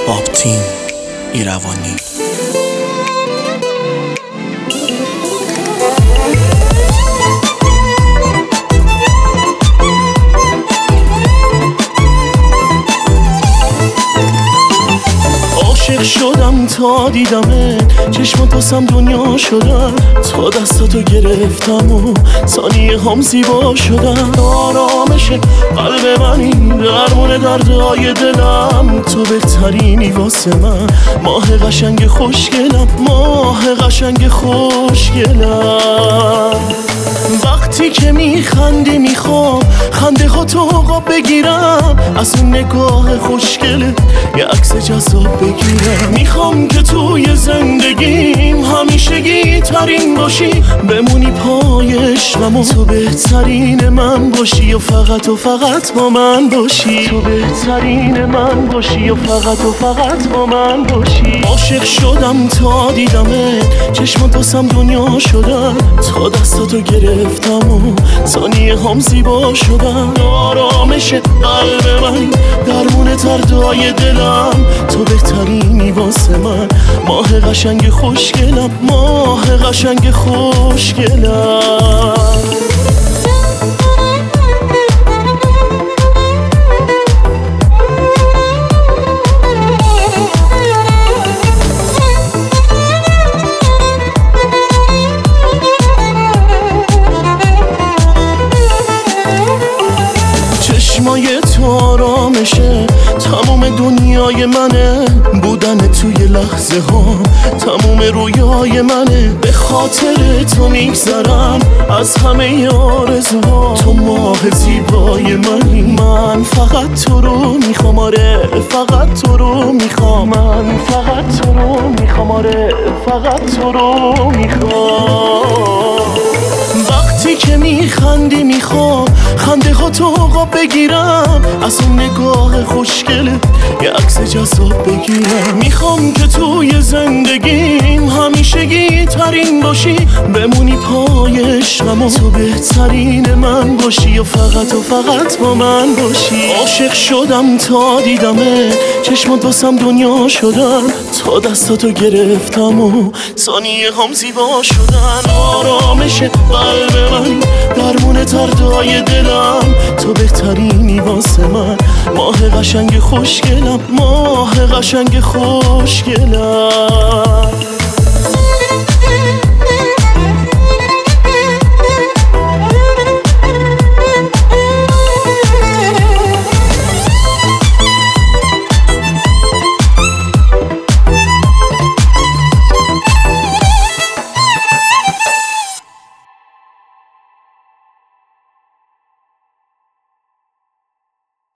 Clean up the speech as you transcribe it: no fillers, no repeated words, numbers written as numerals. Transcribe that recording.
آبتین ایروانی. عاشق شدم تا دیدمت، چشمات واسم دنیا شدن، تا دستاتو گرفتم و ثانیه هم زیبا شدن. آرامش قلب منی، درمون دردهای دلم، تو بهترینی واسه من، ماه قشنگ خوشگلم، ماه قشنگ خوشگلم. وقتی که میخندی میخوام خنده ها تو آقا بگیرم، از اون نگاه خوشگله یه عکس جذاب بگیرم. میخوام که توی زندگیم همیشگی ترین باشی، بمونی پای عشقم و تو بهترین من باشی و فقط با من باشی، تو بهترین من باشی و فقط با من باشی. عاشق شدم تا دیدمت، چشمات واسم دنیا شدن، تا دستاتو گرفتم و ثانیه هم زیبا شدن. آرامش قلب من، درمون دردهای دلم، تو بهترینی واسه من، ماه قشنگ خوشگلم، ماه قشنگ خوشگلم. چشمای تو آرامشه، تمام دنیای منه، بودن توی لحظه ها تمام رویای منه. به خاطر تو میگذرم از همه آرزوها، تو ماه زیبای منی، من فقط تو رو میخوام، آره فقط تو رو میخوام، من فقط تو رو میخوام، آره فقط تو رو میخوام. وقتی که میخندی میخوام خنده ها تو آقا بگیرم، از اون نگاه خوشگله یه عکس جذاب بگیرم. میخوام که توی زندگیم همیشگی ترین باشی، بمونی پای عشقم و تو بهترین من باشی و فقط با من باشی. عاشق شدم تا دیدمت، چشمات واسم دنیا شدن، تا دستاتو گرفتم و ثانیه هم زیبا شدن. آرامش قلب من، درمون دردهای دلم، تو بهترینی واسه من، ماه قشنگ خوشگلم، ماه قشنگ خوشگلم.